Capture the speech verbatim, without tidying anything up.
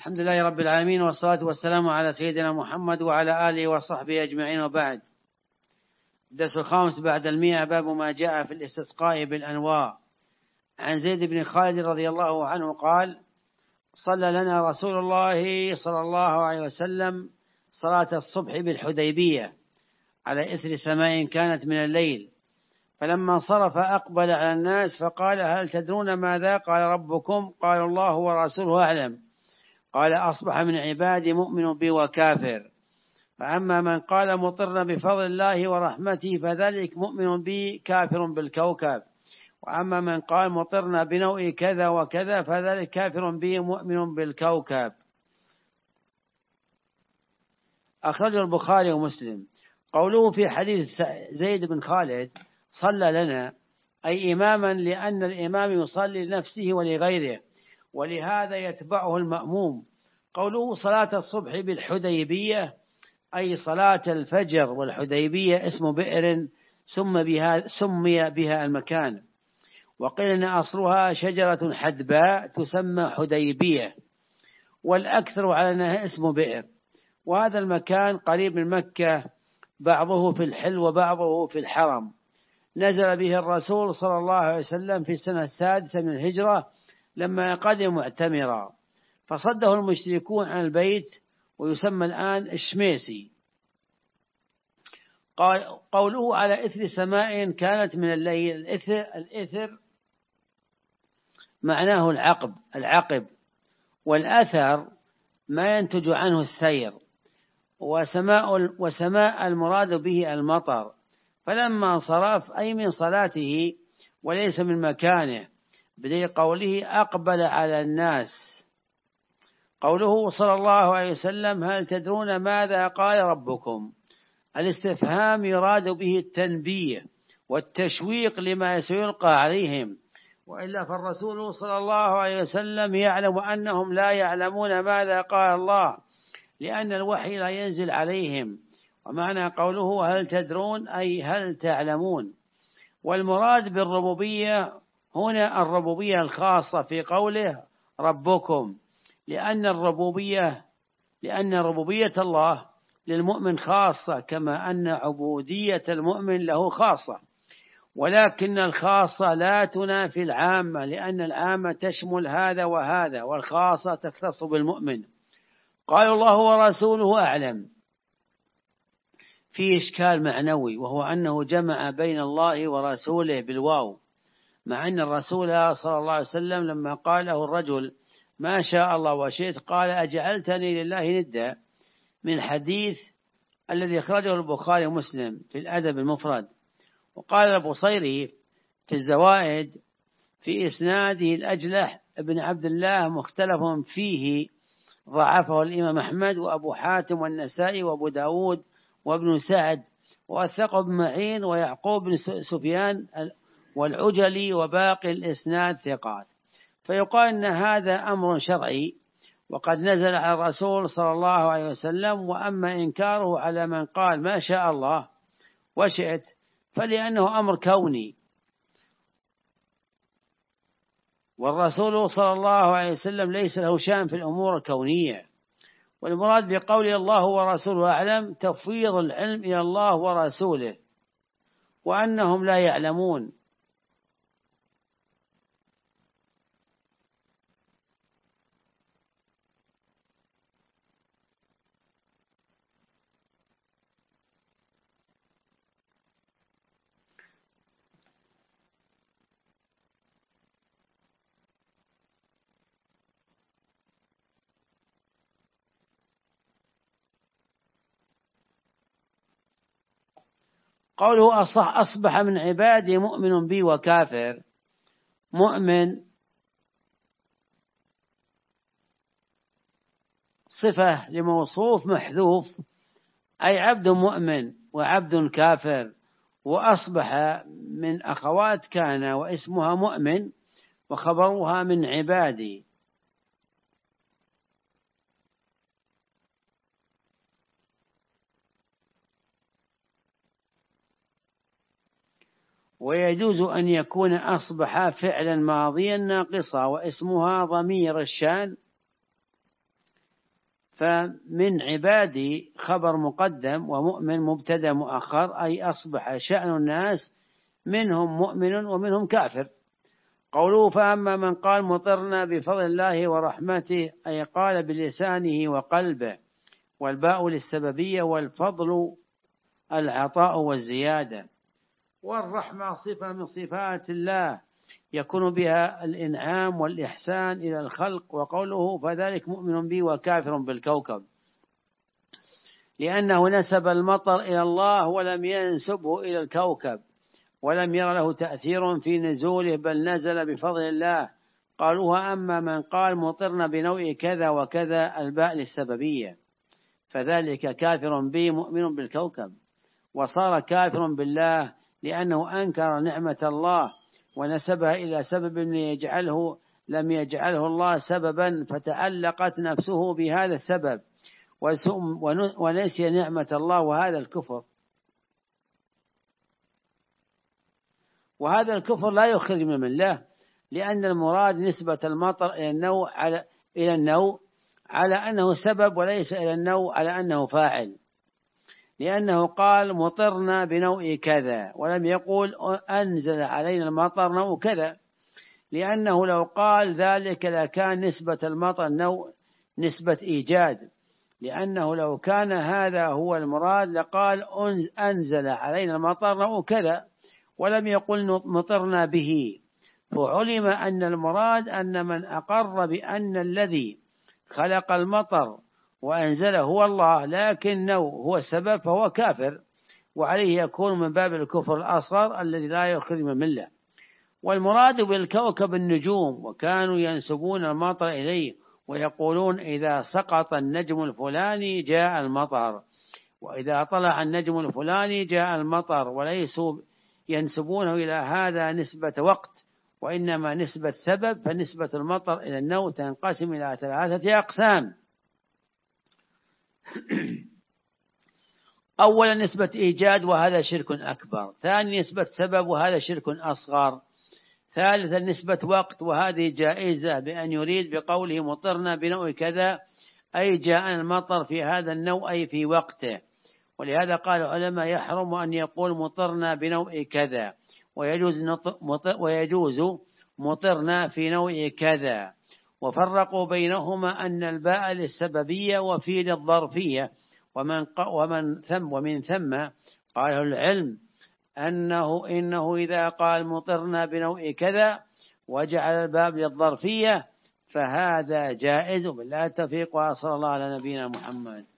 الحمد لله رب العالمين، والصلاة والسلام على سيدنا محمد وعلى آله وصحبه أجمعين، وبعد. الدرس الخامس بعد المئة، باب ما جاء في الاستسقاء بالأنواع. عن زيد بن خالد رضي الله عنه قال: صلى لنا رسول الله صلى الله عليه وسلم صلاة الصبح بالحديبية على إثر سماء كانت من الليل، فلما انصرف أقبل على الناس فقال: هل تدرون ماذا قال ربكم؟ قالوا: الله ورسوله أعلم. قال: أصبح من عبادي مؤمن بي وكافر، فأما من قال مطرنا بفضل الله ورحمته فذلك مؤمن بي كافر بالكوكب، وأما من قال مطرنا بنوء كذا وكذا فذلك كافر بي مؤمن بالكوكب. أخرجه البخاري ومسلم. قوله في حديث زيد بن خالد صلى لنا، أي إماما، لأن الإمام يصلي لنفسه ولغيره، ولهذا يتبعه المأموم. قوله صلاة الصبح بالحديبية، أي صلاة الفجر، والحديبية اسم بئر سمي بها, سمي بها المكان، وقيل أن أصلها شجرة حدباء تسمى حديبية، والأكثر على أنها اسم بئر. وهذا المكان قريب من مكة، بعضه في الحل وبعضه في الحرم. نزل به الرسول صلى الله عليه وسلم في السنة السادسة من الهجرة لما قدم معتمرا، فصده المشركون عن البيت، ويسمى الآن الشميسي. قوله على إثر سماء كانت من الليل، الإثر, الإثر معناه العقب العقب والأثر ما ينتج عنه السير، وسماء, وسماء المراد به المطر. فلما انصرف أي من صلاته وليس من مكانه، بدليل قوله أقبل على الناس. قوله صلى الله عليه وسلم: هل تدرون ماذا قال ربكم؟ الاستفهام يراد به التنبيه والتشويق لما سيلقى عليهم، وإلا فالرسول صلى الله عليه وسلم يعلم أنهم لا يعلمون ماذا قال الله، لأن الوحي لا ينزل عليهم. ومعنى قوله هل تدرون أي هل تعلمون. والمراد بالربوبية هنا الربوبية الخاصة في قوله ربكم، لأن الربوبية لأن ربوبية الله للمؤمن خاصة، كما أن عبودية المؤمن له خاصة، ولكن الخاصة لا تنافي العامة، لأن العامة تشمل هذا وهذا، والخاصة تختص بالمؤمن. قال الله ورسوله أعلم، في إشكال معنوي، وهو أنه جمع بين الله ورسوله بالواو، مع أن الرسول صلى الله عليه وسلم لما قال له الرجل ما شاء الله وشئت قال أجعلتني لله ندا، من حديث الذي أخرجه البخاري ومسلم في الأدب المفرد. وقال البصيري في الزوائد في إسناده الأجلح ابن عبد الله مختلف فيه، ضعفه الإمام أحمد وأبو حاتم والنسائي وأبو داود وابن سعد، ووثقه ابن معين ويعقوب بن سفيان والعجلي، وباقي الإسناد ثقات. فيقال أن هذا أمر شرعي وقد نزل على الرسول صلى الله عليه وسلم. وأما إنكاره على من قال ما شاء الله وشئت فلأنه أمر كوني، والرسول صلى الله عليه وسلم ليس له شأن في الأمور الكونية. والمراد بقول الله ورسوله أعلم تفويض العلم إلى الله ورسوله، وأنهم لا يعلمون. قوله أصح أصبح من عبادي مؤمن بي وكافر، مؤمن صفة لموصوف محذوف، أي عبد مؤمن وعبد كافر. وأصبح من أخوات كان واسمها مؤمن، وخبرها من عبادي. ويجوز أن يكون أصبح فعلا ماضيا ناقصا، واسمها ضمير الشان فمن عبادي خبر مقدم، ومؤمن مبتدأ مؤخر، أي أصبح شأن الناس منهم مؤمن ومنهم كافر. قوله فأما من قال مطرنا بفضل الله ورحمته، أي قال بلسانه وقلبه، والباء للسببية، والفضل العطاء والزيادة، والرحمة صفة من صفات الله يكون بها الإنعام والإحسان إلى الخلق. وقوله فذلك مؤمن بي وكافر بالكوكب، لأنه نسب المطر إلى الله ولم ينسبه إلى الكوكب، ولم ير له تأثير في نزوله، بل نزل بفضل الله. قالوها أما من قال مطرنا بنوع كذا وكذا، الباء للسببية، فذلك كافر بي مؤمن بالكوكب، وصار كافر بالله لأنه أنكر نعمة الله ونسبها إلى سبب لم يجعله لم يجعله الله سببا، فتعلقت نفسه بهذا السبب ونسي نعمة الله، وهذا الكفر. وهذا الكفر لا يخرج من الله، لأن المراد نسبة المطر إلى النوع على إلى النوع على أنه سبب، وليس إلى النوع على أنه فاعل، لأنه قال مطرنا بنوع كذا، ولم يقول أنزل علينا المطر نوع كذا، لأنه لو قال ذلك لكان نسبة المطر نوع نسبة إيجاد، لأنه لو كان هذا هو المراد لقال أنزل علينا المطر نوع كذا، ولم يقل مطرنا به. فعلم أن المراد أن من أقر بأن الذي خلق المطر وأنزله هو الله، لكنه هو السبب، فهو كافر، وعليه يكون من باب الكفر الأصغر الذي لا يخرج من الملة. والمراد بالكوكب النجوم، وكانوا ينسبون المطر إليه ويقولون إذا سقط النجم الفلاني جاء المطر، وإذا طلع النجم الفلاني جاء المطر، وليسوا ينسبونه إلى هذا نسبة وقت، وإنما نسبة سبب. فنسبة المطر إلى النوع تنقسم إلى ثلاثة أقسام: أولا نسبة إيجاد، وهذا شرك أكبر. ثاني نسبة سبب، وهذا شرك أصغر. ثالثا نسبة وقت، وهذه جائزة، بأن يريد بقوله مطرنا بنوع كذا أي جاء المطر في هذا النوع أي في وقته. ولهذا قال العلماء يحرم أن يقول مطرنا بنوع كذا، ويجوز ويجوز مطرنا في نوع كذا. وفرقوا بينهما أن الباء للسببية وفي للظرفية، ومن ومن ثم ومن ثم قال العلم أنه إنه إذا قال مطرنا بنوع كذا وجعل الباب للظرفية فهذا جائز. بالله التوفيق، وصلى الله على نبينا محمد.